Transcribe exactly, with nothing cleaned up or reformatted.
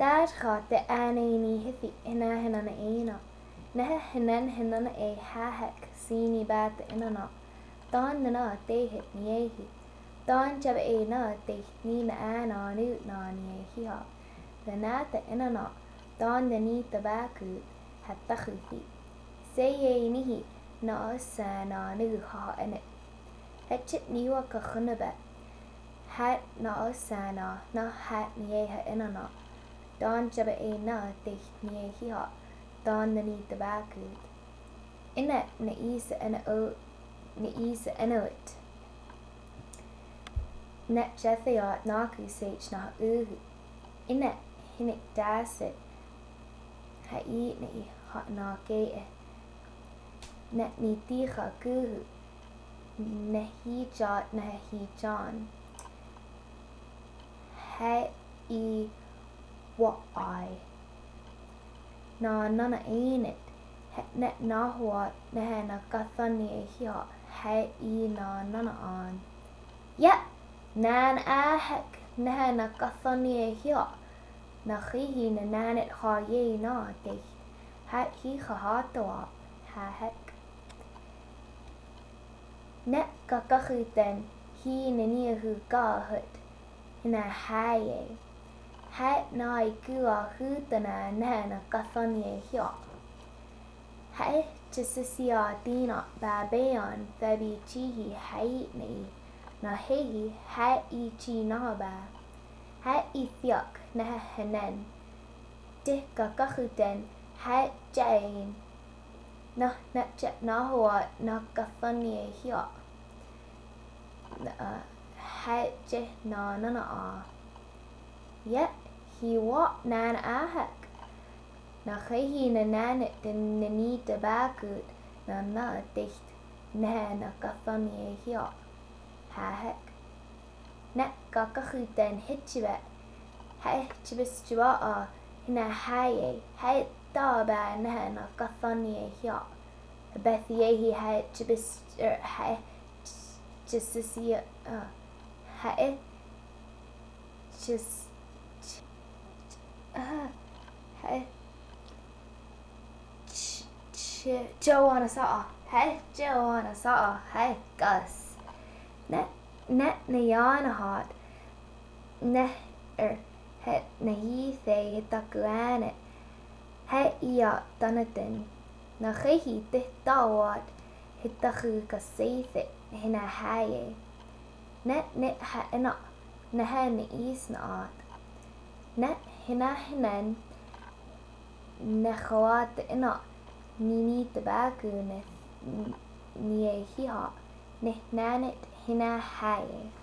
Daar gaat de anaini hithi ina hinana ina. Neha hinan hinana e hahek sini bat inana. Dan nana tehit niehi. Dan jab e na teh ni na ana nu na niehi ha. The nata inana. Dan the ni tabaku hatachuthi. Say ye nihi na sa na nu ha in it. Hetchit niwa kahunaba. Hat na sa na na hat nieha inana. Dan jaba e na teh niehi ha. Dan the ni tabaku. Ina na isa ina o na isa ina it. Net jethiat naku sage na uhu. Ina hinik dasit. Ha i ni ha na ke. Net ni ticha kuhu. Na hi jat na hi jan. Ha i wa I. Na nana ainit. Net na huat na na kathani hia. Ha i na nana an. Ya! Nan ahek na na kathani hia. Na chihi na nanit ha ye na dich. Ha hi chahatawa. Ha hek. Net kakachuten hi na niahu gahut. Na haye. Ha na I kua hutana na na kathani hia. Ha jisisia dina babayan babi chihi hai ni. Na hehi ha I chi na ba. Ha I thiak na hanen. Dik kakachuten ha jain. Na na jet na hoa na kathani hia. Ha je na nana a. Yet he wa nan ahek. Na hehi na nanit din nani tabakut na na dicht na na kathani hia. Ha hek. Net kakachuten hitchibet. Ha chibis jua a hina haye. Ha da ba na na kathani hia. Bethiyehi ha chibis er ha jisisia uh ha e just uh ha Joanna saw. Hey, Joanna saw. Hey, Gus. Net net na yana hot. Ne er het na hi the hitakuanet. He ia danatin. Na hehi te tawat hitaku kaseithi hina haye. Net net ha ina na ha na is na art. Net hina hinan na chawat ina nini tabaku ne nie hiha ne nanit hina haye.